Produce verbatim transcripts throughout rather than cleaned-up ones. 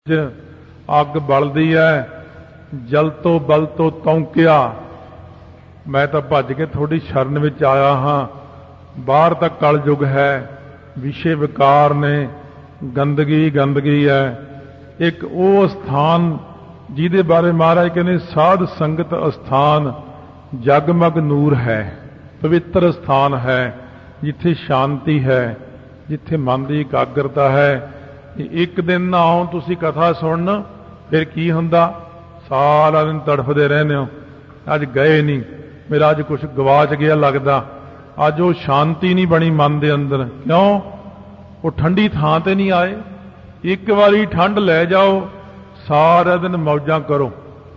ਅੱਗ ਬਲਦੀ ਹੈ, ਜਲ ਤੋਂ ਬਲ ਤੋਂ ਤੌਂਕਿਆ। ਮੈਂ ਤਾਂ ਭੱਜ ਕੇ ਤੁਹਾਡੀ ਸ਼ਰਨ ਵਿੱਚ ਆਇਆ ਹਾਂ। ਬਾਹਰ ਤਾਂ ਕਲਯੁਗ ਹੈ, ਵਿਸ਼ੇ ਵਿਕਾਰ ਨੇ, ਗੰਦਗੀ ਗੰਦਗੀ ਹੈ। ਇੱਕ ਉਹ ਸਥਾਨ ਜਿਹਦੇ ਬਾਰੇ ਮਹਾਰਾਜ ਕਹਿੰਦੇ ਸਾਧ ਸੰਗਤ ਅਸਥਾਨ ਜਗਮਗ ਨੂਰ ਹੈ, ਪਵਿੱਤਰ ਸਥਾਨ ਹੈ, ਜਿੱਥੇ ਸ਼ਾਂਤੀ ਹੈ, ਜਿੱਥੇ ਮਨ ਦੀ ਇਕਾਗਰਤਾ ਹੈ। ਇੱਕ ਦਿਨ ਨਾ ਆਓ ਤੁਸੀਂ ਕਥਾ ਸੁਣਨ, ਫਿਰ ਕੀ ਹੁੰਦਾ? ਸਾਰਾ ਦਿਨ ਤੜਫਦੇ ਰਹਿੰਦੇ ਹੋ, ਅੱਜ ਗਏ ਨਹੀਂ, ਮੇਰਾ ਅੱਜ ਕੁਛ ਗਵਾਚ ਗਿਆ ਲੱਗਦਾ, ਅੱਜ ਉਹ ਸ਼ਾਂਤੀ ਨਹੀਂ ਬਣੀ ਮਨ ਦੇ ਅੰਦਰ। ਕਿਉਂ? ਉਹ ਠੰਡੀ ਥਾਂ ਤੇ ਨਹੀਂ ਆਏ। ਇੱਕ ਵਾਰੀ ਠੰਡ ਲੈ ਜਾਓ, ਸਾਰਾ ਦਿਨ ਮੌਜਾਂ ਕਰੋ,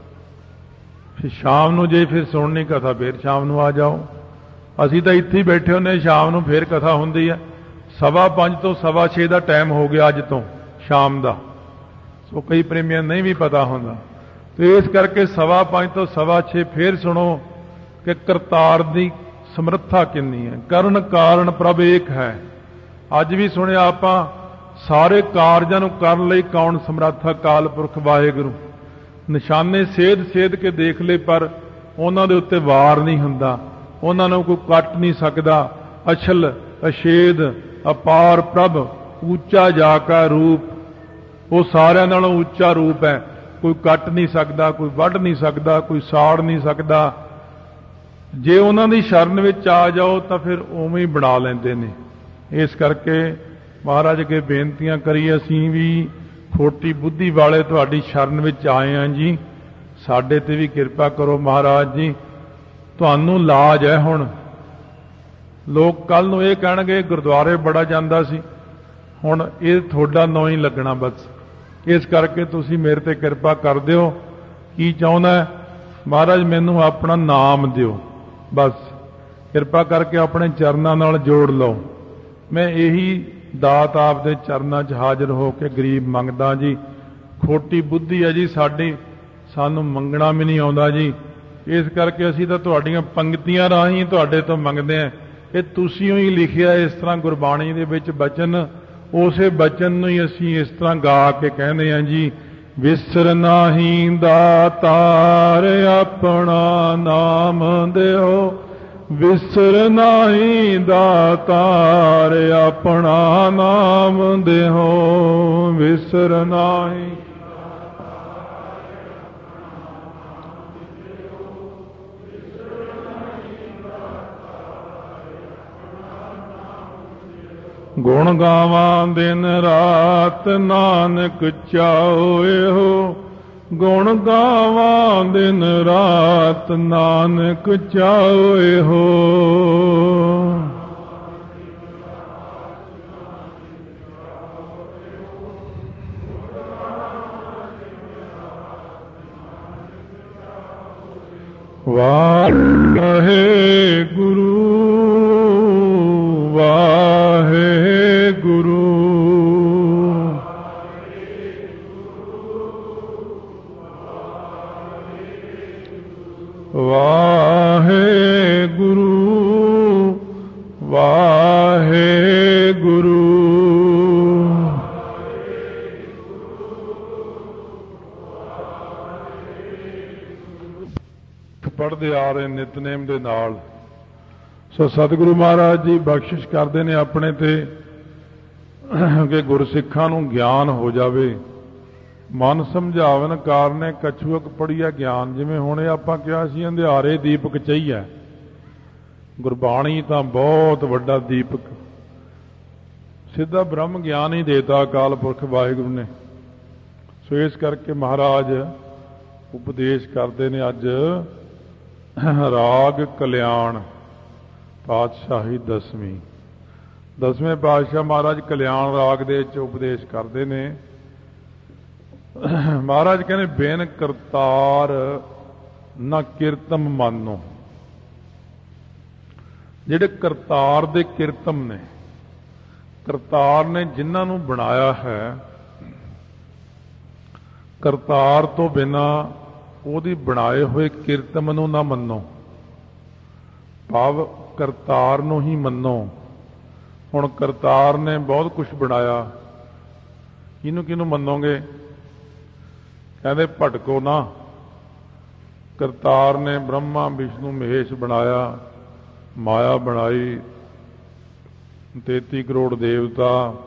ਫਿਰ ਸ਼ਾਮ ਨੂੰ ਜੇ ਫਿਰ ਸੁਣਨੀ ਕਥਾ ਫਿਰ ਸ਼ਾਮ ਨੂੰ ਆ ਜਾਓ। ਅਸੀਂ ਤਾਂ ਇੱਥੇ ਹੀ ਬੈਠੇ ਹੁੰਦੇ, ਸ਼ਾਮ ਨੂੰ ਫਿਰ ਕਥਾ ਹੁੰਦੀ ਹੈ। ਸਵਾ ਪੰਜ ਤੋਂ ਸਵਾ ਛੇ ਦਾ ਟਾਈਮ ਹੋ ਗਿਆ ਅੱਜ ਤੋਂ ਸ਼ਾਮ ਦਾ, ਸੋ ਕਈ ਪ੍ਰੇਮੀਆਂ ਨਹੀਂ ਵੀ ਪਤਾ ਹੁੰਦਾ। ਤੇ ਇਸ ਕਰਕੇ ਸਵਾ ਪੰਜ ਤੋਂ ਸਵਾ ਛੇ ਫਿਰ ਸੁਣੋ ਕਿ ਕਰਤਾਰ ਦੀ ਸਮਰੱਥਾ ਕਿੰਨੀ ਹੈ। ਕਰਨ ਕਾਰਨ ਪ੍ਰਭ ਏਕ ਹੈ। ਅੱਜ ਵੀ ਸੁਣਿਆ ਆਪਾਂ, ਸਾਰੇ ਕਾਰਜਾਂ ਨੂੰ ਕਰਨ ਲਈ ਕੌਣ ਸਮਰੱਥ? ਅਕਾਲ ਪੁਰਖ ਵਾਹਿਗੁਰੂ। ਨਿਸ਼ਾਨੇ ਸੇਧ ਸੇਧ ਕੇ ਦੇਖ ਲਏ, ਪਰ ਉਹਨਾਂ ਦੇ ਉੱਤੇ ਵਾਰ ਨਹੀਂ ਹੁੰਦਾ, ਉਹਨਾਂ ਨੂੰ ਕੋਈ ਕੱਟ ਨਹੀਂ ਸਕਦਾ। ਅਛਲ ਅਛੇਦ ਅਪਾਰ ਪ੍ਰਭ ਉੱਚਾ ਜਾ ਕਾ ਰੂਪ, ਉਹ ਸਾਰਿਆਂ ਨਾਲੋਂ ਉੱਚਾ ਰੂਪ ਹੈ। ਕੋਈ ਕੱਟ ਨਹੀਂ ਸਕਦਾ, ਕੋਈ ਵੱਢ ਨਹੀਂ ਸਕਦਾ, ਕੋਈ ਸਾੜ ਨਹੀਂ ਸਕਦਾ। ਜੇ ਉਹਨਾਂ ਦੀ ਸ਼ਰਨ ਵਿੱਚ ਆ ਜਾਓ ਤਾਂ ਫਿਰ ਉਵੇਂ ਹੀ ਬਣਾ ਲੈਂਦੇ ਨੇ। ਇਸ ਕਰਕੇ ਮਹਾਰਾਜ ਅੱਗੇ ਬੇਨਤੀਆਂ ਕਰੀ, ਅਸੀਂ ਵੀ ਖੋਟੀ ਬੁੱਧੀ ਵਾਲੇ ਤੁਹਾਡੀ ਸ਼ਰਨ ਵਿੱਚ ਆਏ ਹਾਂ ਜੀ, ਸਾਡੇ ਤੇ ਵੀ ਕਿਰਪਾ ਕਰੋ ਮਹਾਰਾਜ ਜੀ। ਤੁਹਾਨੂੰ ਲਾਜ ਹੈ ਹੁਣ। ਲੋਕ ਕੱਲ ਨੂੰ ਇਹ ਕਹਿਣਗੇ ਗੁਰਦੁਆਰੇ ਬੜਾ ਜਾਂਦਾ ਸੀ, ਹੁਣ ਇਹ ਤੁਹਾਡਾ ਨਾਂ ਹੀ ਲੱਗਣਾ ਬਸ। ਇਸ ਕਰਕੇ ਤੁਸੀਂ ਮੇਰੇ ਤੇ ਕਿਰਪਾ ਕਰ ਦਿਓ। ਕੀ ਚਾਹੁੰਦਾ? ਮਹਾਰਾਜ ਮੈਨੂੰ ਆਪਣਾ ਨਾਮ ਦਿਓ, ਬਸ ਕਿਰਪਾ ਕਰਕੇ ਆਪਣੇ ਚਰਨਾਂ ਨਾਲ ਜੋੜ ਲਓ। ਮੈਂ ਇਹੀ ਦਾਤ ਆਪਦੇ ਚਰਨਾਂ 'ਚ ਹਾਜ਼ਰ ਹੋ ਕੇ ਗਰੀਬ ਮੰਗਦਾ ਜੀ। ਖੋਟੀ ਬੁੱਧੀ ਹੈ ਜੀ ਸਾਡੀ, ਸਾਨੂੰ ਮੰਗਣਾ ਵੀ ਨਹੀਂ ਆਉਂਦਾ ਜੀ। ਇਸ ਕਰਕੇ ਅਸੀਂ ਤਾਂ ਤੁਹਾਡੀਆਂ ਪੰਕਤੀਆਂ ਰਾਹੀਂ ਤੁਹਾਡੇ ਤੋਂ ਮੰਗਦੇ ਹਾਂ। ਇਹ ਤੁਸੀਂ ਹੀ ਲਿਖਿਆ ਇਸ ਤਰ੍ਹਾਂ ਗੁਰਬਾਣੀ ਦੇ ਵਿੱਚ ਬਚਨ, ਉਸੇ ਬਚਨ ਨੂੰ ਹੀ ਅਸੀਂ ਇਸ ਤਰ੍ਹਾਂ ਗਾ ਕੇ ਕਹਿੰਦੇ ਹਾਂ ਜੀ। ਵਿਸਰ ਨਾਹੀਂ ਦਾਤਾਰ ਆਪਣਾ ਨਾਮ ਦਿਓ, ਵਿਸਰ ਨਾਹੀਂ ਦਾਤਾਰ ਆਪਣਾ ਨਾਮ ਦਿਓ, ਵਿਸਰ ਨਾਹੀਂ ਗੁਣ ਗਾਵਾਂ ਦਿਨ ਰਾਤ ਨਾਨਕ ਚਾਉਏ ਹੋ, ਗੁਣ ਗਾਵਾਂ ਦਿਨ ਰਾਤ ਨਾਨਕ ਚਾਉਏ ਹੋ। ਵਾਹਿਗੁਰੂ ਵਾਹਿਗੁਰੂ ਵਾਹਿਗੁਰੂ ਵਾਹਿਗੁਰੂ। ਪੜ੍ਹਦੇ ਆ ਰਹੇ ਨਿਤਨੇਮ ਦੇ ਨਾਲ। ਸੋ ਸਤਿਗੁਰੂ ਮਹਾਰਾਜ ਜੀ ਬਖਸ਼ਿਸ਼ ਕਰਦੇ ਨੇ ਆਪਣੇ ਤੇ ਕਿ ਗੁਰਸਿੱਖਾਂ ਨੂੰ ਗਿਆਨ ਹੋ ਜਾਵੇ। ਮਨ ਸਮਝਾਵਨ ਕਾਰਨੇ ਕਛੂਕ ਪੜੀਆ ਗਿਆਨ। ਜਿਵੇਂ ਹੁਣ ਆਪਾਂ ਕਿਹਾ ਸੀ ਅੰਧਿਆਰੇ ਦੀਪਕ ਚਾਹੀਏ, ਗੁਰਬਾਣੀ ਤਾਂ ਬਹੁਤ ਵੱਡਾ ਦੀਪਕ, ਸਿੱਧਾ ਬ੍ਰਹਮ ਗਿਆਨ ਹੀ ਦੇਤਾ ਅਕਾਲ ਪੁਰਖ ਵਾਹਿਗੁਰੂ ਨੇ। ਸੋ ਇਸ ਕਰਕੇ ਮਹਾਰਾਜ ਉਪਦੇਸ਼ ਕਰਦੇ ਨੇ ਅੱਜ ਰਾਗ ਕਲਿਆਣ ਪਾਤਸ਼ਾਹੀ ਦਸਵੀਂ। ਦਸਵੇਂ ਪਾਤਸ਼ਾਹ ਮਹਾਰਾਜ ਕਲਿਆਣ ਰਾਗ ਦੇ ਵਿੱਚ ਉਪਦੇਸ਼ ਕਰਦੇ ਨੇ। ਮਹਾਰਾਜ ਕਹਿੰਦੇ ਬਿਨ ਕਰਤਾਰ ਨਾ ਕੀਰਤਮ ਮਾਨੋ। ਜਿਹੜੇ ਕਰਤਾਰ ਦੇ ਕੀਰਤਮ ਨੇ, ਕਰਤਾਰ ਨੇ ਜਿਨ੍ਹਾਂ ਨੂੰ ਬਣਾਇਆ ਹੈ, ਕਰਤਾਰ ਤੋਂ ਬਿਨਾਂ ਉਹਦੀ ਬਣਾਏ ਹੋਏ ਕੀਰਤਮ ਨੂੰ ਨਾ ਮੰਨੋ, ਭਾਵ ਕਰਤਾਰ ਨੂੰ ਹੀ ਮੰਨੋ। ਹੁਣ ਕਰਤਾਰ ਨੇ ਬਹੁਤ ਕੁਝ ਬਣਾਇਆ, ਕਿਹਨੂੰ ਕਿਹਨੂੰ ਮੰਨੋਗੇ? कहते भटको ना। करतार ने ब्रह्मा विष्णु महेश बनाया, माया बनाई, तेती करोड़ देवता,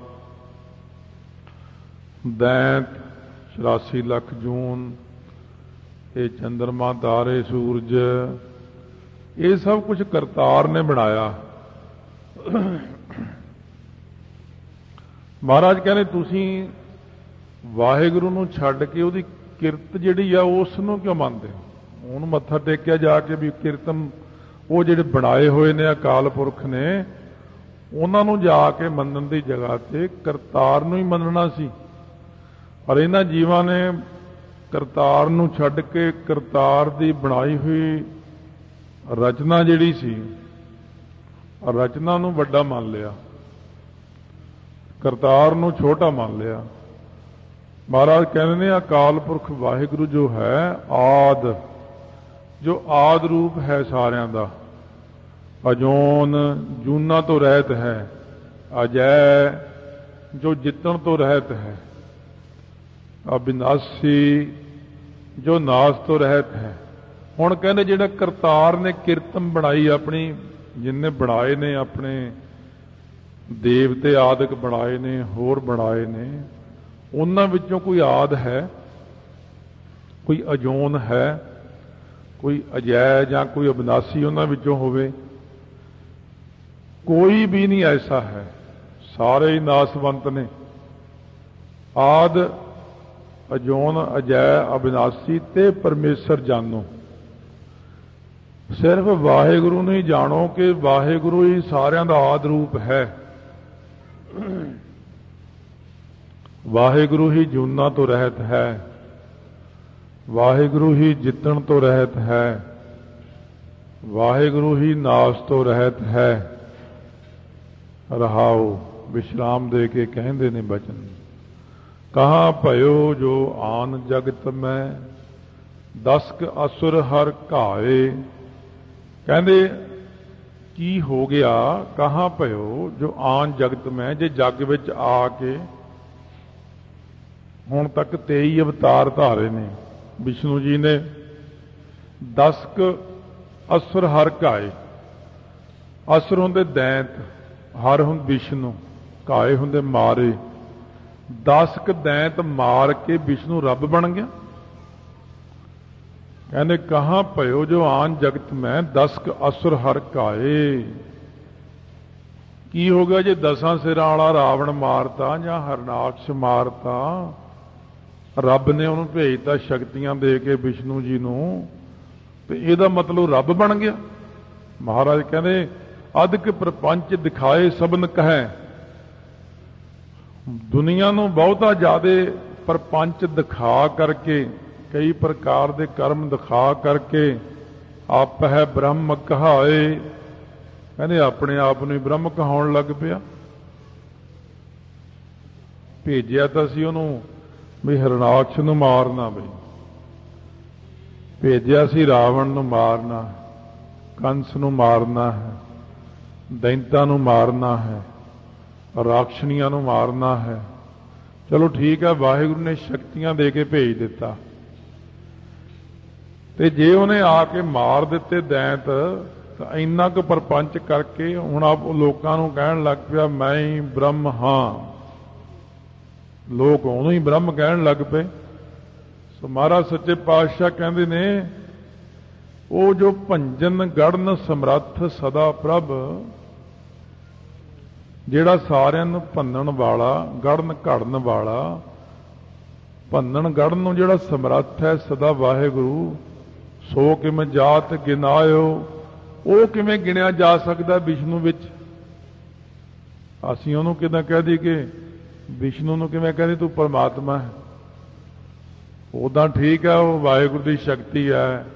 दैंत, चौरासी लख जून, ये चंद्रमा तारे सूरज, ये सब कुछ करतार ने बनाया। महाराज कहने तुसीं वाहिगुरू नूं छड्ड के उहदी किरत जिहड़ी आ उस नूं क्यों मनदे हो? ਉਹਨੂੰ मत्था टेकिया जाके भी कीर्तन वो जिहड़े बनाए हुए ने अकाल पुरख ने उन्हां नूं जाके मनण दी जगह ते करतार नूं ही मनना सी। पर इन्हां जीवां ने करतार नूं छड्ड के करतार दी बनाई हुई रचना जिहड़ी सी रचना नूं वड्डा मान लिया, करतार नूं छोटा मान लिया। महाराज कहते ने अकाल पुरख वाहिगुरू जो है आद, जो आद रूप है सारियां दा, अजोन जूना तो रहत है, अजय जो जितन तो रहत है, अविनाशी जो नाश तो रहत है। हुण कहंदे जिहड़ा करतार ने किरतम बनाई अपनी, जिन्ने बनाए ने अपने देवते आदਿਕ बनाए ने, होर बनाए ने, उन्हां विचों कोई आद है, कोई अजोन है, कोई अजय जां कोई अविनाशी उन्हां विचों होवे? कोई भी नहीं ऐसा है, सारे ही नासवंत ने। आद अजोन अजय अविनाशी ते परमेश्वर जानो। सिर्फ वाहिगुरू ने ही जानो कि वाहिगुरू ही सारियां दा आद रूप है। वाहिगुरू ही जूना तो रहत है, वाहिगुरू ही जितन तो रहत है, वाहिगुरू ही नाश तो रहत है। रहाओ विश्राम दे के कहंदे ने बचन, कहाँ भयो जो आन जगत में दसक असुर हर घाए। कहंदे की हो गया, कहाँ भयो जो आन जगत में, जे जग विच आके हुण तक तेई अवतार धारे ने विष्णु जी ने, दसक असुर हर घाए। असुर हुंदे दैंत, हर हुंद विष्णु, घाए हुंदे मारे। दसक दैंत मार के विष्णु रब बन गया। कहने कहाँ भयो जो आन जगत में दसक असुर हर घाए। की हो गया जे दसां सिरां वाला रावण मारता जां हरनाक्ष मारता, रब ने उन्होंने भेजता शक्तियां दे के विष्णु जी नूं, ते इहदा मतलब रब बन गया। महाराज कहते अधक प्रपंच दिखाए सबन कहे। दुनिया नूं बहुता ज्यादा प्रपंच दिखा करके, कई प्रकार के कर्म दिखा करके आप है ब्रह्म कहाए। कहते अपने आप नूं ब्रह्म कहाउण लग पिया। भेजिया तां सी उहनूं भी हरनाक्ष नूं मारना, बई भेजिया सी रावण नूं मारना, कंस नूं मारना है, दैंतां नूं मारना है, राक्षणियां नूं मारना है। चलो ठीक है, वाहिगुरू ने शक्तियां दे के भेज दिता। ते जे उन्हें आके मार दिते दैंत, तो इन्ना क प्रपंच करके हुण आप लोकां नूं कहण लग पिया मैं ही ब्रह्म हाँ। लोग ਉਹਨੂੰ ही ब्रह्म कहण लग पे। सो महाराज सच्चे पातशाह कहंदे ने वो जो भंजन गढ़न समर्थ सदा प्रभ, ਜਿਹੜਾ ਸਾਰਿਆਂ ਨੂੰ ਭੰਨਣ ਵਾਲਾ, ਗੜਨ ਘੜਨ ਵਾਲਾ, ਭੰਨਣ ਗੜਨ ਨੂੰ ਜਿਹੜਾ ਸਮਰੱਥ ਹੈ ਸਦਾ ਵਾਹਿਗੁਰੂ, ਸੋ ਕਿਵੇਂ ਜਾਤ ਗਿਨਾਇਓ। ਉਹ ਕਿਵੇਂ ਗਿਣਿਆ ਜਾ ਸਕਦਾ ਵਿਸ਼ਨੂੰ ਵਿੱਚ? ਅਸੀਂ ਉਹਨੂੰ ਕਿਦਾਂ ਕਹਿ ਦਈਏ ਕਿ ਵਿਸ਼ਨੂੰ ਨੂੰ ਕਿਵੇਂ ਕਹਿੰਦੇ ਤੂੰ ਪਰਮਾਤਮਾ ਹੈ? ਉਦਾਂ ਠੀਕ ਹੈ, ਉਹ ਵਾਹਿਗੁਰੂ ਦੀ ਸ਼ਕਤੀ ਹੈ,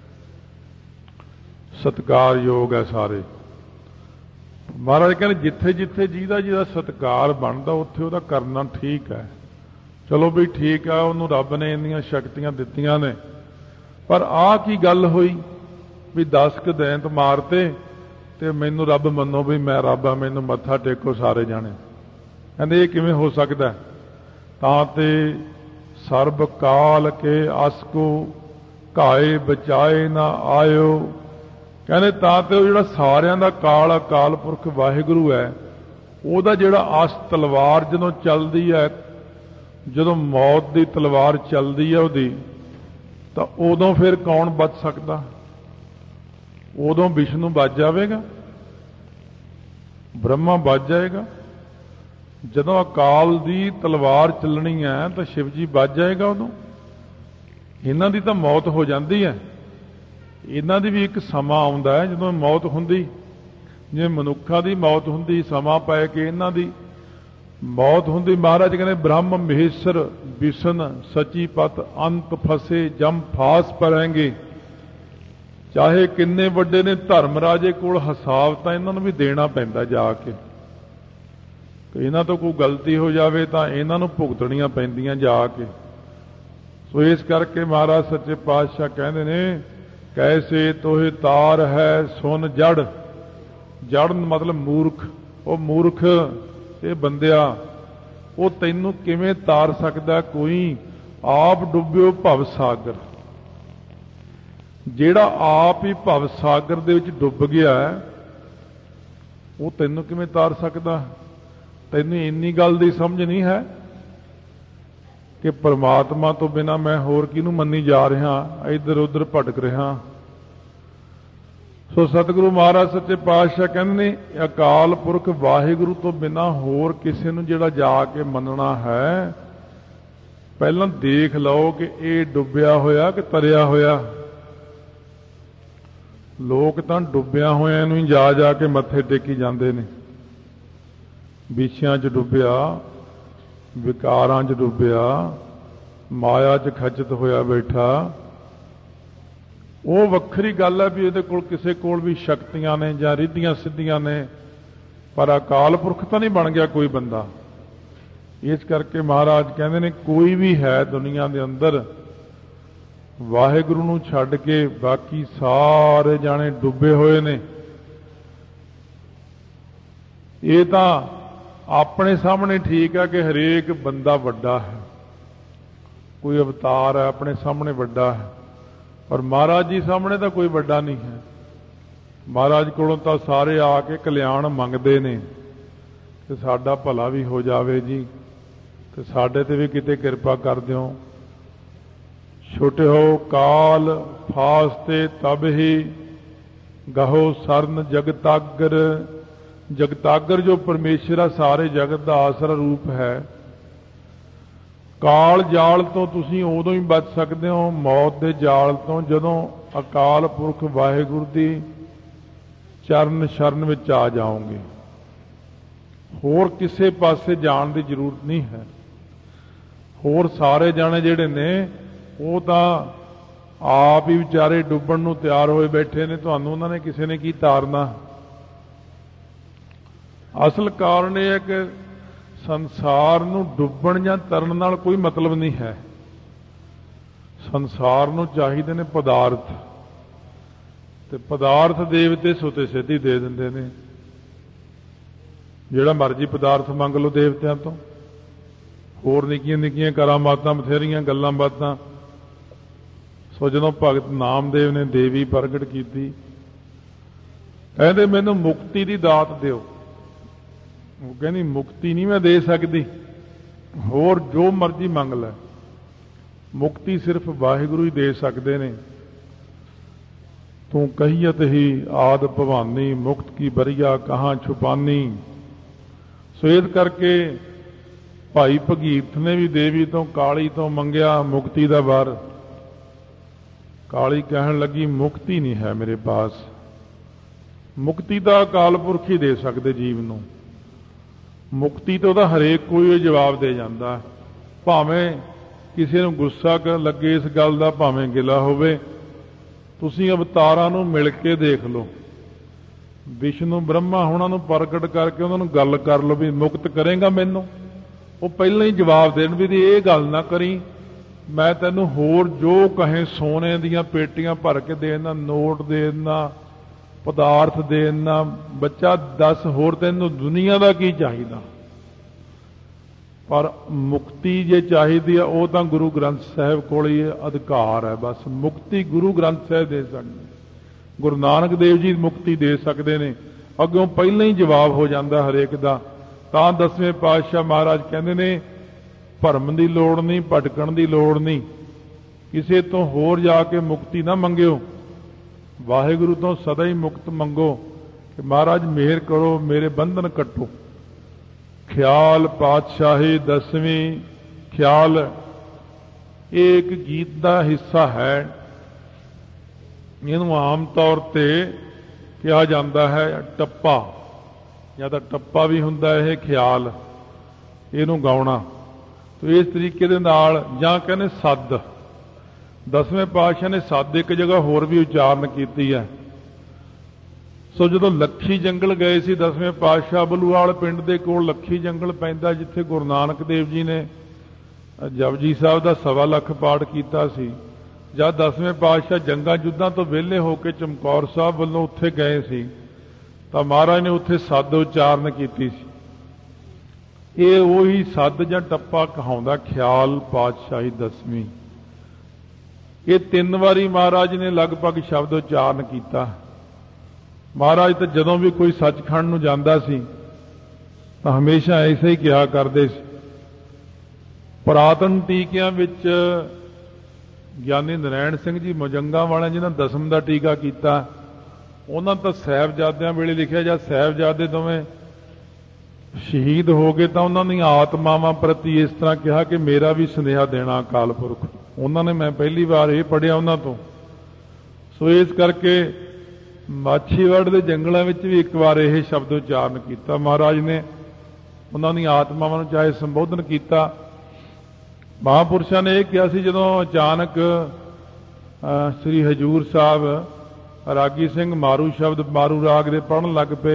ਸਤਿਕਾਰਯੋਗ ਹੈ ਸਾਰੇ। महाराज कहते जिथे जिथे जिहदा जिहदा सत्कार बनता उत्थे उहदा करना ठीक है। चलो भी ठीक है, उन्होंने रब ने इन्नियां शक्तियां दित्तियां ने, पर आ की गल हुई भी दस क दैंत मारते ते मैनू रब मनो भी मैं रब आ, मैनू मत्था टेको सारे जाने। कहते ये किवें हो सकदा? तां ते ਸਰਬ ਕਾਲ ਕੇ ਅਸ ਕੋ ਘਾਏ ਬਚਾਏ ਨਾ ਆਇਓ। ਕਹਿੰਦੇ ਤਾਂ ਤੇ ਉਹ ਜਿਹੜਾ ਸਾਰਿਆਂ ਦਾ ਕਾਲ ਅਕਾਲ ਪੁਰਖ ਵਾਹਿਗੁਰੂ ਹੈ, ਉਹਦਾ ਜਿਹੜਾ ਅਸ ਤਲਵਾਰ ਜਦੋਂ ਚੱਲਦੀ ਹੈ, ਜਦੋਂ ਮੌਤ ਦੀ ਤਲਵਾਰ ਚੱਲਦੀ ਹੈ ਉਹਦੀ, ਤਾਂ ਉਦੋਂ ਫਿਰ ਕੌਣ ਬਚ ਸਕਦਾ? ਉਦੋਂ ਵਿਸ਼ਨੂੰ ਬਚ ਜਾਵੇਗਾ, ਬ੍ਰਹਮਾ ਬਚ ਜਾਏਗਾ। ਜਦੋਂ ਅਕਾਲ ਦੀ ਤਲਵਾਰ ਚੱਲਣੀ ਹੈ ਤਾਂ ਸ਼ਿਵ ਜੀ ਬਚ ਜਾਏਗਾ ਉਦੋਂ। ਇਹਨਾਂ ਦੀ ਤਾਂ ਮੌਤ ਹੋ ਜਾਂਦੀ ਹੈ, ਇਹਨਾਂ ਦੀ ਵੀ ਇੱਕ ਸਮਾਂ ਆਉਂਦਾ ਹੈ ਜਦੋਂ ਮੌਤ ਹੁੰਦੀ, ਜਿਵੇਂ ਮਨੁੱਖਾਂ ਦੀ ਮੌਤ ਹੁੰਦੀ, ਸਮਾਂ ਪੈ ਕੇ ਇਹਨਾਂ ਦੀ ਮੌਤ ਹੁੰਦੀ। ਮਹਾਰਾਜ ਕਹਿੰਦੇ ਬ੍ਰਹਮ ਮਹੇਸ਼ਰ ਵਿਸ਼ਨ ਸਚੀ ਪਤ ਅੰਤ ਫਸੇ ਜਮ ਫਾਸ ਪਰੈਂਗੇ। ਚਾਹੇ ਕਿੰਨੇ ਵੱਡੇ ਨੇ ਧਰਮ ਰਾਜੇ ਕੋਲ ਹਿਸਾਬ ਤਾਂ ਇਹਨਾਂ ਨੂੰ ਵੀ ਦੇਣਾ ਪੈਂਦਾ ਜਾ ਕੇ। ਇਹਨਾਂ ਤੋਂ ਕੋਈ ਗਲਤੀ ਹੋ ਜਾਵੇ ਤਾਂ ਇਹਨਾਂ ਨੂੰ ਭੁਗਤਣੀਆਂ ਪੈਂਦੀਆਂ ਜਾ ਕੇ। ਸੋ ਇਸ ਕਰਕੇ ਮਹਾਰਾਜ ਸੱਚੇ ਪਾਤਸ਼ਾਹ ਕਹਿੰਦੇ ਨੇ ਕੈਸੇ ਤੋਹੇ ਤਾਰ ਹੈ ਸੁਨ ਜੜ। ਜੜ ਮਤਲਬ ਮੂਰਖ। ਉਹ ਮੂਰਖ ਇਹ ਬੰਦਿਆ, ਉਹ ਤੈਨੂੰ ਕਿਵੇਂ ਤਾਰ ਸਕਦਾ ਕੋਈ? ਆਪ ਡੁੱਬਿਓ ਭਵ ਸਾਗਰ। ਜਿਹੜਾ ਆਪ ਹੀ ਭਵ ਸਾਗਰ ਦੇ ਵਿੱਚ ਡੁੱਬ ਗਿਆ ਉਹ ਤੈਨੂੰ ਕਿਵੇਂ ਤਾਰ ਸਕਦਾ? ਤੈਨੂੰ ਇੰਨੀ ਗੱਲ ਦੀ ਸਮਝ ਨਹੀਂ ਹੈ ਕਿ ਪਰਮਾਤਮਾ ਤੋਂ ਬਿਨਾਂ ਮੈਂ ਹੋਰ ਕਿਹਨੂੰ ਮੰਨੀ ਜਾ ਰਿਹਾ, ਇੱਧਰ ਉੱਧਰ ਭਟਕ ਰਿਹਾ। ਸੋ ਸਤਿਗੁਰੂ ਮਹਾਰਾਜ ਸੱਚੇ ਪਾਤਸ਼ਾਹ ਕਹਿੰਦੇ ਨੇ ਅਕਾਲ ਪੁਰਖ ਵਾਹਿਗੁਰੂ ਤੋਂ ਬਿਨਾਂ ਹੋਰ ਕਿਸੇ ਨੂੰ ਜਿਹੜਾ ਜਾ ਕੇ ਮੰਨਣਾ ਹੈ, ਪਹਿਲਾਂ ਦੇਖ ਲਓ ਕਿ ਇਹ ਡੁੱਬਿਆ ਹੋਇਆ ਕਿ ਤਰਿਆ ਹੋਇਆ। ਲੋਕ ਤਾਂ ਡੁੱਬਿਆ ਹੋਇਆਂ ਨੂੰ ਹੀ ਜਾ ਜਾ ਕੇ ਮੱਥੇ ਟੇਕੀ ਜਾਂਦੇ ਨੇ। ਵਿਸ਼ਿਆਂ 'ਚ ਡੁੱਬਿਆ, ਵਿਕਾਰਾਂ 'ਚ ਡੁੱਬਿਆ, ਮਾਇਆ 'ਚ ਖਚਿਤ ਹੋਇਆ ਬੈਠਾ। ਉਹ ਵੱਖਰੀ ਗੱਲ ਹੈ ਵੀ ਇਹਦੇ ਕੋਲ ਕਿਸੇ ਕੋਲ ਵੀ ਸ਼ਕਤੀਆਂ ਨੇ ਜਾਂ ਰਿੱਧੀਆਂ ਸਿੱਧੀਆਂ ਨੇ, ਪਰ ਅਕਾਲ ਪੁਰਖ ਤਾਂ ਨਹੀਂ ਬਣ ਗਿਆ ਕੋਈ ਬੰਦਾ। ਇਸ ਕਰਕੇ ਮਹਾਰਾਜ ਕਹਿੰਦੇ ਨੇ ਕੋਈ ਵੀ ਹੈ ਦੁਨੀਆ ਦੇ ਅੰਦਰ ਵਾਹਿਗੁਰੂ ਨੂੰ ਛੱਡ ਕੇ ਬਾਕੀ ਸਾਰੇ ਜਾਣੇ ਡੁੱਬੇ ਹੋਏ ਨੇ। ਇਹ ਤਾਂ ਆਪਣੇ ਸਾਹਮਣੇ ਠੀਕ ਹੈ ਕਿ ਹਰੇਕ ਬੰਦਾ ਵੱਡਾ ਹੈ, ਕੋਈ ਅਵਤਾਰ ਹੈ ਆਪਣੇ ਸਾਹਮਣੇ ਵੱਡਾ ਹੈ, ਪਰ ਮਹਾਰਾਜ ਜੀ ਸਾਹਮਣੇ ਤਾਂ ਕੋਈ ਵੱਡਾ ਨਹੀਂ ਹੈ। ਮਹਾਰਾਜ ਕੋਲੋਂ ਤਾਂ ਸਾਰੇ ਆ ਕੇ ਕਲਿਆਣ ਮੰਗਦੇ ਨੇ ਕਿ ਸਾਡਾ ਭਲਾ ਵੀ ਹੋ ਜਾਵੇ ਜੀ, ਤੇ ਸਾਡੇ ਤੇ ਵੀ ਕਿਤੇ ਕਿਰਪਾ ਕਰ ਦਿਓ। ਛੋਟੇ ਹੋ ਕਾਲ ਫਾਸਤੇ ਤਬ ਹੀ ਗਹੋ ਸਰਨ ਜਗਤਾਗਰ। ਜਗਤਾਗਰ ਜੋ ਪਰਮੇਸ਼ਰ ਆ, ਸਾਰੇ ਜਗਤ ਦਾ ਆਸਰਾ ਰੂਪ ਹੈ। ਕਾਲ ਜਾਲ ਤੋਂ ਤੁਸੀਂ ਉਦੋਂ ਹੀ ਬਚ ਸਕਦੇ ਹੋ, ਮੌਤ ਦੇ ਜਾਲ ਤੋਂ, ਜਦੋਂ ਅਕਾਲ ਪੁਰਖ ਵਾਹਿਗੁਰੂ ਦੀ ਚਰਨ ਸ਼ਰਨ ਵਿੱਚ ਆ ਜਾਓਗੇ। ਹੋਰ ਕਿਸੇ ਪਾਸੇ ਜਾਣ ਦੀ ਜ਼ਰੂਰਤ ਨਹੀਂ ਹੈ। ਹੋਰ ਸਾਰੇ ਜਾਣੇ ਜਿਹੜੇ ਨੇ ਉਹ ਤਾਂ ਆਪ ਹੀ ਵਿਚਾਰੇ ਡੁੱਬਣ ਨੂੰ ਤਿਆਰ ਹੋਏ ਬੈਠੇ ਨੇ, ਤੁਹਾਨੂੰ ਉਹਨਾਂ ਨੇ ਕਿਸੇ ਨੇ ਕੀ ਤਾਰਨਾ। ਅਸਲ ਕਾਰਨ ਇਹ ਹੈ ਕਿ ਸੰਸਾਰ ਨੂੰ ਡੁੱਬਣ ਜਾਂ ਤਰਨ ਨਾਲ ਕੋਈ ਮਤਲਬ ਨਹੀਂ ਹੈ। ਸੰਸਾਰ ਨੂੰ ਚਾਹੀਦੇ ਨੇ ਪਦਾਰਥ, ਤੇ ਪਦਾਰਥ ਦੇਵਤੇ ਸੁਤੇ ਸਿੱਧੀ ਦੇ ਦਿੰਦੇ ਨੇ। ਜਿਹੜਾ ਮਰਜ਼ੀ ਪਦਾਰਥ ਮੰਗ ਲਓ ਦੇਵਤਿਆਂ ਤੋਂ। ਹੋਰ ਨਿੱਕੀਆਂ ਨਿੱਕੀਆਂ ਕਰਾਮਾਤਾਂ ਬਥੇਰੀਆਂ ਗੱਲਾਂ ਬਾਤਾਂ। ਸੋ ਜਦੋਂ ਭਗਤ ਨਾਮਦੇਵ ਨੇ ਦੇਵੀ ਪ੍ਰਗਟ ਕੀਤੀ, ਕਹਿੰਦੇ ਮੈਨੂੰ ਮੁਕਤੀ ਦੀ ਦਾਤ ਦਿਓ। ਉਹ ਕਹਿੰਦੀ ਮੁਕਤੀ ਨਹੀਂ ਮੈਂ ਦੇ ਸਕਦੀ, ਹੋਰ ਜੋ ਮਰਜ਼ੀ ਮੰਗ ਲੈ, ਮੁਕਤੀ ਸਿਰਫ ਵਾਹਿਗੁਰੂ ਹੀ ਦੇ ਸਕਦੇ ਨੇ। ਤੂੰ ਕਹੀਅਤ ਹੀ ਆਦ ਭਵਾਨੀ ਮੁਕਤ ਕੀ ਬਰੀਆ ਕਹਾਂ ਛੁਪਾਨੀ। ਸੋ ਇਸ ਕਰਕੇ ਭਾਈ ਭਗੀਰਥ ਨੇ ਵੀ ਦੇਵੀ ਤੋਂ ਕਾਲੀ ਤੋਂ ਮੰਗਿਆ ਮੁਕਤੀ ਦਾ ਵਰ। ਕਾਲੀ ਕਹਿਣ ਲੱਗੀ ਮੁਕਤੀ ਨਹੀਂ ਹੈ ਮੇਰੇ ਪਾਸ। ਮੁਕਤੀ ਤਾਂ ਅਕਾਲ ਪੁਰਖ ਹੀ ਦੇ ਸਕਦੇ ਜੀਵ ਨੂੰ। ਮੁਕਤੀ ਤੋਂ ਤਾਂ ਹਰੇਕ ਕੋਈ ਜਵਾਬ ਦੇ ਜਾਂਦਾ, ਭਾਵੇਂ ਕਿਸੇ ਨੂੰ ਗੁੱਸਾ ਲੱਗੇ ਇਸ ਗੱਲ ਦਾ, ਭਾਵੇਂ ਗਿਲਾ ਹੋਵੇ। ਤੁਸੀਂ ਅਵਤਾਰਾਂ ਨੂੰ ਮਿਲ ਕੇ ਦੇਖ ਲਓ, ਵਿਸ਼ਨੂੰ ਬ੍ਰਹਮਾ ਉਹਨਾਂ ਨੂੰ ਪ੍ਰਗਟ ਕਰਕੇ ਉਹਨਾਂ ਨੂੰ ਗੱਲ ਕਰ ਲਓ ਵੀ ਮੁਕਤ ਕਰੇਗਾ ਮੈਨੂੰ। ਉਹ ਪਹਿਲਾਂ ਹੀ ਜਵਾਬ ਦੇਣ ਵੀ ਇਹ ਗੱਲ ਨਾ ਕਰੀ, ਮੈਂ ਤੈਨੂੰ ਹੋਰ ਜੋ ਕਹੇ ਸੋਨੇ ਦੀਆਂ ਪੇਟੀਆਂ ਭਰ ਕੇ ਦੇ ਦਿੰਦਾ, ਨੋਟ ਦੇ ਦਿੰਦਾ, ਪਦਾਰਥ ਦੇ ਦਿੰਦਾ। ਬੱਚਾ ਦੱਸ ਹੋਰ ਤੈਨੂੰ ਦੁਨੀਆ ਦਾ ਕੀ ਚਾਹੀਦਾ? पर मुक्ति जे चाहिदी है वो तो गुरु ग्रंथ साहिब कोल ही अधिकार है। बस मुक्ति गुरु ग्रंथ साहिब दे सकते, गुरु नानक देव जी मुक्ति दे सकते हैं। अगों पहले ही जवाब हो जाता हरेक का। तां दसवें पातशाह महाराज कहते ने भरम की लोड़ नहीं, भटकण की लोड़ नहीं, किसी तो होर जाके मुक्ति ना मंगियो, वाहिगुरु तो सदा ही मुक्त मंगो कि महाराज मेहर करो, मेरे बंधन कट्टो। ख्याल पातशाही दसवीं ख्याल एक गीत का हिस्सा है। इनू आम तौर पर कहा जाता है टप्पा, या तो टप्पा भी हुंदा है ख्याल, इनू गाउणा। तो इस तरीके दे नाल जां कहने सद, दसवें पातशाह ने सद एक जगह होर भी उच्चारण की है। सो जो लखी जंगल गए सी दसवें पातशाह, बलूआल पिंड के कोल लखी जंगल पैंदा, जिथे गुरु नानक देव जी ने जपजी साहब का सवा लख पाठ किया सी। जब दसवें पातशाह जंगा युद्धां तो वेले होकर चमकौर साहब वालों उत्थे गए सी, तो महाराज ने उत्थे सद उच्चारण की सी। ये वही सद जां टप्पा कहाउंदा ख्याल पातशाही दसवीं। ये तीन वारी महाराज ने लगभग शब्द उच्चारण किया। महाराज तो जदों भी कोई सचखंड नूं जांदा सी तो हमेशा ऐसे ही कहा करते सी। पुरातन टीकियां विच ज्ञानी नारायण सिंह जी मुजंगा वाले जिन्होंने दसम का टीका किया, उन्होंने तो साहिबजादियां वेले लिखिया, जब साहिबजादे दोवें शहीद हो गए तो उन्होंने आत्मावां प्रति इस तरह कहा कि मेरा भी सुनेहा देना अकाल पुरख। उन्होंने मैं पहली बार ये पढ़िया उन्होंने तो। सो इस करके माछीवाड़ के जंगलों में भी एक बार यह शब्द उच्चारण किया महाराज ने। उन्होंने आत्मावां चाहे संबोधन किया। महापुरुषों ने यह कहा सी, जदों अचानक श्री हजूर साहब रागी सिंह मारू शब्द मारू राग दे पढ़न लग पे,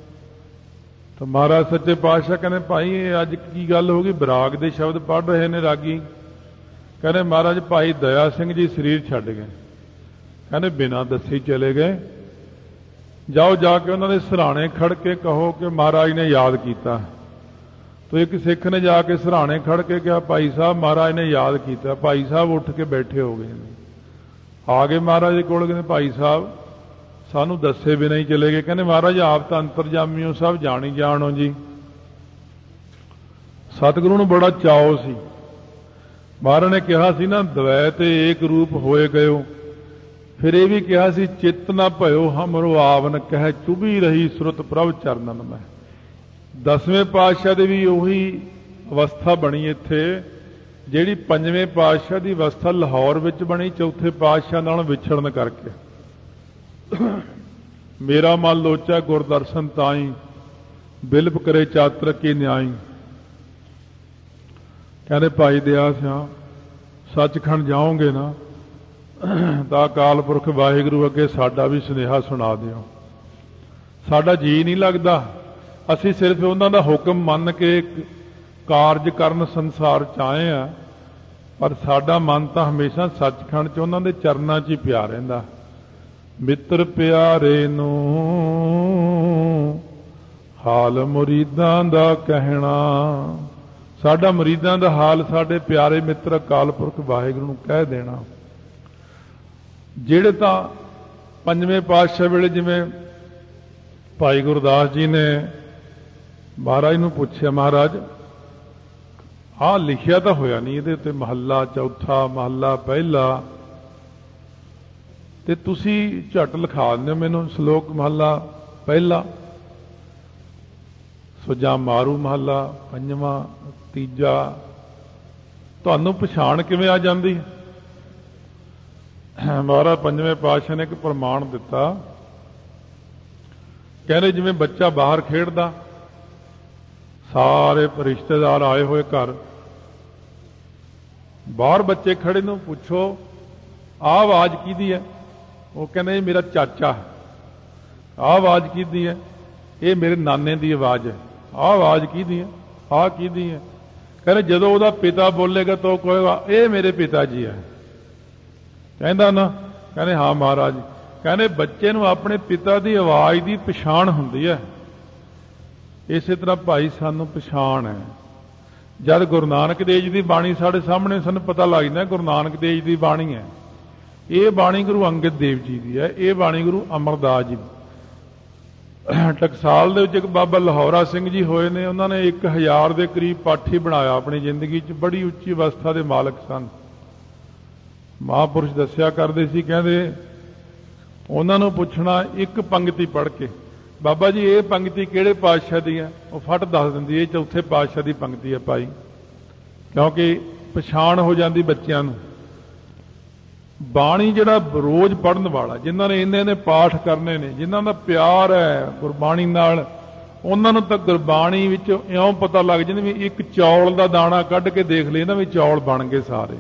तो महाराज सच्चे पातशाह कहने भाई अज की गल हो गई, बराग दे शब्द पढ़ रहे ने रागी। कहने महाराज भाई दया सिंह जी शरीर छड्ड गए, कहने बिना दसे चले गए। जाओ जाके उन्होंने सराहने खड़ के कहो कि महाराज ने याद किया। तो एक सिख ने जाके सराहने खड़ के कहा भाई साहब महाराज ने याद किया। भाई साहब उठ के बैठे हो गए, आ गए महाराज के कोल। कहते भाई साहब सानू दसे बिना ही चले गए। कहने महाराज आप तो अंतरजामी हो, सब जानी जान हो जी। सतगुरु नूं बड़ा चाओ सी। महाराज ने कहा सी ना द्वैत एक रूप होए गयो। फिर यह भी कहा सी चित्त ना भयो हमरो आवन कह चुभी रही सुरत प्रभ चरणन में। दसवें पातशाह की भी उही अवस्था बनी इत्थे, जिहड़ी पंजवें पातशाह की अवस्था लाहौर विच बनी चौथे पातशाह नाल विछड़न करके। मेरा मन लोचा गुरदर्शन ताई बिलप करे चातर की न्याई। कहते भाई दया सिया सचखंड जाओगे ना तो अकाल पुरख वाहिगुरु अगे साडा भी सुनेहा सुना दिओ। साडा जी नहीं लगता, असी सिर्फ उन्हों का हुक्म मन के कारज करन संसार च आए हैं, पर साडा मन तो हमेशा सचखंड च उन्हों के चरणों च ही पिया रहिंदा। मित्र प्यारे नूं हाल मुरीदां दा कहना, साडा मुरीदां दा हाल साडे प्यारे मित्र अकाल पुरख वाहिगुरु नूं कह देना। जिहड़े तां पंजवें पातशाह वेले जिवें भाई गुरदास जी ने महाराज नूं पुछया, महाराज आ लिखिया तो होया नहीं इहदे ते महला चौथा महला पहला, ते तुसी झट लिखा दिंदे मैनूं श्लोक महला पहला, सुजा मारू महला पंजवां तीजा, तुहानूं पछाण किवें आ जांदी? महाराज पंजवें पातशाह ने एक प्रमाण दिता। कहने जिवें बच्चा बाहर खेडदा, सारे रिश्तेदार आए हुए घर, बाहर बच्चे खड़े नूं पुछो आ आवाज किहदी है? वो कहने मेरा चाचा। आ आवाज किहदी है? ये मेरे नाने की आवाज है। आ आवाज किहदी है? आ किहदी है? कहने जदों उहदा पिता बोलेगा तो कहेगा ये मेरे पिता जी है। कहंदा ना? कहने हाँ महाराज। कहने बच्चे नूं अपने पिता की आवाज की पछाण हुंदी है। इस तरह भाई सानू पछाण है। जद गुरु नानक देव जी की बाणी साढ़े सामने सानूं पता लग जाता गुरु नानक देव जी की बाणी है। ये बाणी गुरु अंगद देव जी की है, ये बाणी गुरु अमरदास जी की। टकसाल दे विच एक बाबा लाहौरा सिंह जी होए ने, उन्होंने एक हज़ार के करीब पाठी बनाया अपनी जिंदगी च, बड़ी उच्ची अवस्था के मालक सन। महापुरुष दस्या करते सी, कहते उन्होंने पुछना एक पंक्ति पढ़ के, बाबा जी ये पंक्ति किहड़े पातशाह दी है? वो फट दस दिंदी ये चौथे पातशाह की पंक्ति है भाई, क्योंकि पछाण हो जाती बच्चों नूं। बाणी जिहड़ा रोज़ पढ़न वाला, जिन्हां ने इन्ने ने पाठ करने ने, जिन्हां दा प्यार है गुरबाणी नाल, उन्हां नूं तां गुरबाणी विच इउं पता लग जांदा भी एक चौल दा दाणा कढ के देख ले ना भी चौल बन गए सारे।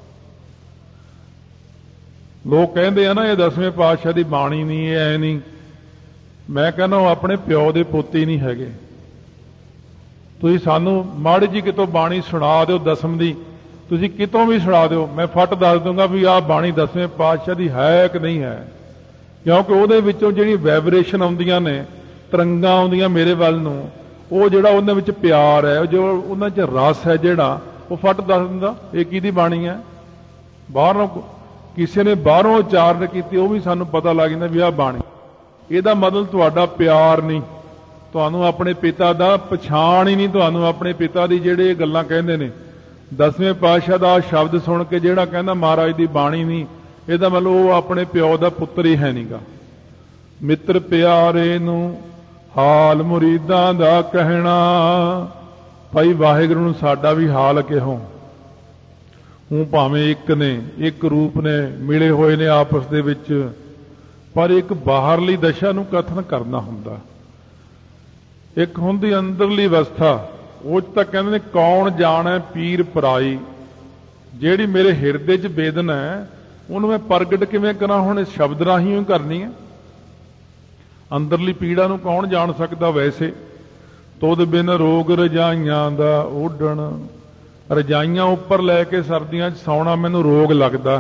लोग कहते हैं ना ये दसवें पातशाह की बाणी नहीं, ऐ नहीं। मैं कहना अपने प्यो के पोते नहीं हैगे। तुसीं सानू माड़ी जी कितों बाणी सुना दो दसम की, तुसीं कितों भी सुना दो, मैं फट दस दूंगा भी आह बाणी दसवें पातशाह की है कि नहीं है, क्योंकि उहदे विचों जिहड़ी वाइब्रेशन आउंदियां ने, तरंगां आउंदियां मेरे वल नूं, वो जिहड़ा उहदे विच प्यार है, जो उहदे च रस है, जिहड़ा वो फट दस दिंदा ये किहदी बाणी है। बाहरों किसी ने बाहरों उचारण की, वो भी सानू पता लग जाता भी आह बाणी। ਇਹਦਾ मतलब ਤੁਹਾਡਾ प्यार नहीं, ਤੁਹਾਨੂੰ अपने पिता का पछाण ही नहीं, ਤੁਹਾਨੂੰ अपने पिता की ਜਿਹੜੇ ਗੱਲਾਂ ਕਹਿੰਦੇ ਨੇ। दसवें पातशाह का शब्द सुन के ਜਿਹੜਾ ਕਹਿੰਦਾ महाराज की बाणी नहीं, ਇਹਦਾ मतलब वो अपने प्यो का पुत्र ही है नहींगा। मित्र प्यारे नूं हाल मुरीदां दा कहना, भाई वाहिगुरू नूं साडा भी हाल कहो। हूँ भावें एक ने एक रूप ने मिले हुए ने आपस दे विच, पर एक बाहरली दशा नूं कथन करना हुंदा। एक हुंदी अंदरली अवस्था, वो तां कहंदे ने कौन जाणे पीर पराई, जिहड़ी मेरे हिरदे च वेदना है उहनूं मैं प्रगट किवें करां? हुण इस शब्द राहीं ही करनी है। अंदरली पीड़ा नूं कौन जाण सकदा? वैसे तुद बिन रोग रजाइयां दा ओढ़ण, रजाइयां उपर लैके सर्दियां च सौना मैनूं रोग लगदा।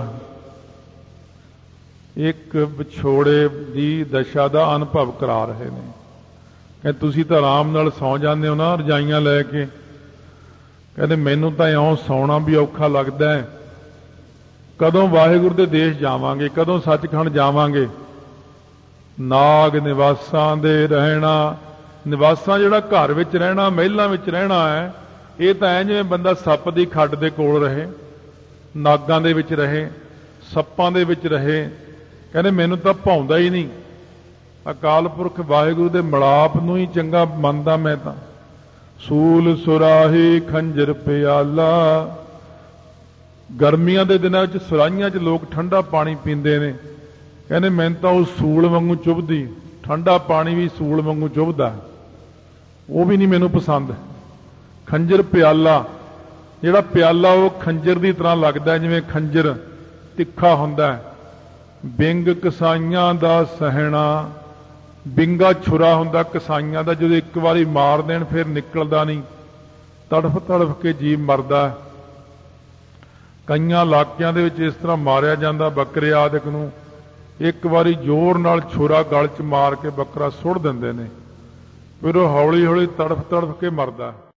एक विछोड़े की दशा का अनुभव करा रहे हैं कि तुसी तो आराम नाल सौ जाते हो ना रजाइयां लैके, कहते मैनू तो इउं सौना भी औखा लगता है। कदों वाहिगुरू के देश जावांगे, कदों सचखंड जावांगे। नाग निवासां दे रहना, निवासां जिहड़ा घर विच रहना, महलां विच रहना है, ये तो ऐ जिवें बंदा सप दी खड्ड दे कोल रहे, नागां दे विच रहे, सप्पां दे विच रहे। कहने मैनू तो भाउंदा ही नहीं। अकाल पुरख वाहिगुरू दे मिलाप नूं ही चंगा मनदा मैं तां। सूल सुराही खंजर प्याला, गर्मियां दे दिनां च सुराहियां च लोग ठंडा पानी पींदे ने, कहने मैनूं तां उह सूल वांगू चुभदी, ठंडा पानी भी सूल वांगू चुभदा, वो भी नहीं मैनूं पसंद। खंजर प्याला, जिहड़ा प्याला वो खंजर की तरह लगदा, जिवें खंजर तिखा हुंदा है। बिंग कसाइयां दा सहना, बिंगा छुरा हुंदा कसाइयां दा, जो एक बारी मार देण फिर निकलदा नहीं, तड़फ तड़फ के जीव मरदा। कईयां इलाकिਆਂ ਦੇ ਵਿੱਚ इस तरह मारिया जांदा बकरे आदिक नूं, एक बारी जोर नाल छुरा गल च मार के बकरा सुट दिंदे ने, फिर वो हौली हौली तड़फ तड़फ के मरदा।